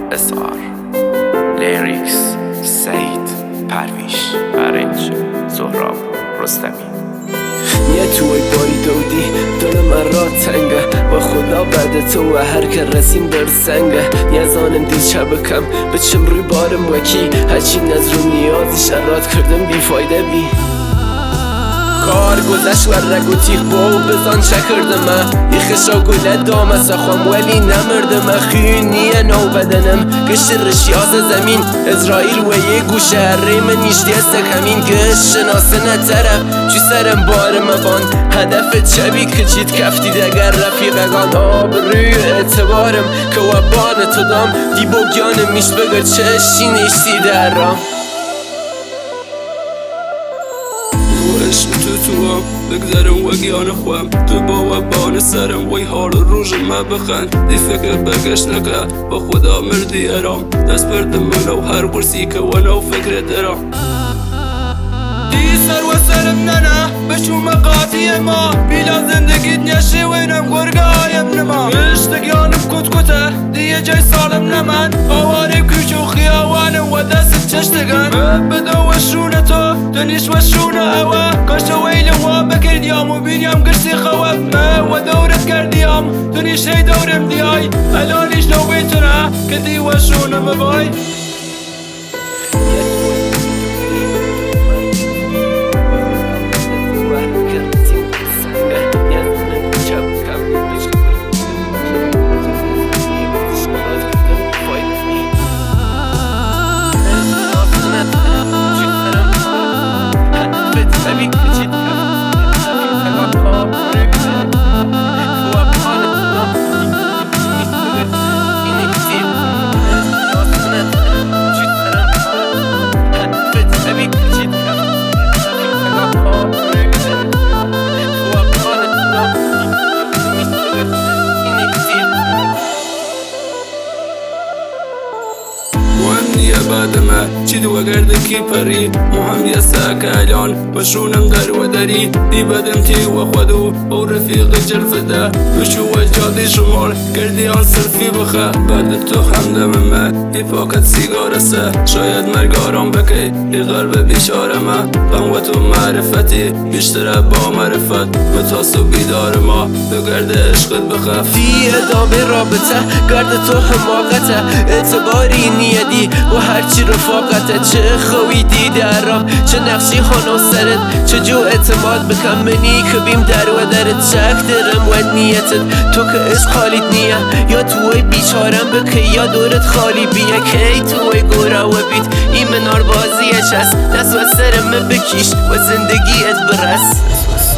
اسعار لیریکس سعید پرویش ارنج سهراب رستمی. یه توی بای دودی دل من را تنگه و خدا بعد تو و هر که رسیم در سنگه نیازانم دی بکم بچم روی بارم وکی هرچی نز رو نیازی شرات کردم بی فایده بی کار گذشت و رگ و تیغ باو بزان چه کردم ای خشا گله دام از خوام ولی نمردم خیونیه نو بدنم گشت رشیاز زمین اسرائیل و یه گوشه هره من نیشتی استکمین گشت شناسه نترم چی سرم بار مبان هدف چبی کچید کفتید اگر رفیقگان آب روی اعتبارم که و بان تو دام دی بگیانم میش بگر چشی نیشتی درام تو بگذرم و گیان خوام تو با و بان سرم وی حال روز ما بخند دی فکر بگشت نکه با خدا مردی ارام دست بردم منو هر برسی که ونو فکر درام دی سر و سرم ننه بشو مقاطی ما بیلا زندگیت نشی وینم گرگایم نما اشتگیانم کت کته دیه جای سالم نمن آواره کش و خیاوانم و دست چشتگن بدو و شونه تو دنیش و شونه اوه کاش ویل و بکردیام و بیریم گشتی خوف و دورت کردیام دنیش ای دورم دیای الانیش نو بیتونه که دی و شونه مبای بعد ما چی دو گرد کی پری مهم یه ساکالان بشونم در و داری دی بدم تی و خودو او رفیق جرفده بشو و جادی شمال کردی آن سلفی بخه بعد تو همدم ما دی پاکت سیگار سه شاید مرگارم بکی دی غرب بیشار ما من و تو معرفتی بیشتر با معرفت متاسو بیدار ما دو گرد عشقت بخف دی ادامه رابطه گرد تو حماقته اعتباری نیدی و هرچی رفاقته چه خوی دیدارم چه نقشی خانو سرت چه جو اعتماد بکن منی که بیم در و درت شک درم و نیتت تو که از خالیت نیه یا توی بیچارم بکه یا دورت خالی بیه که توی گوره و بیت این منار بازیش هست دست و سرم بکیش و زندگیت برس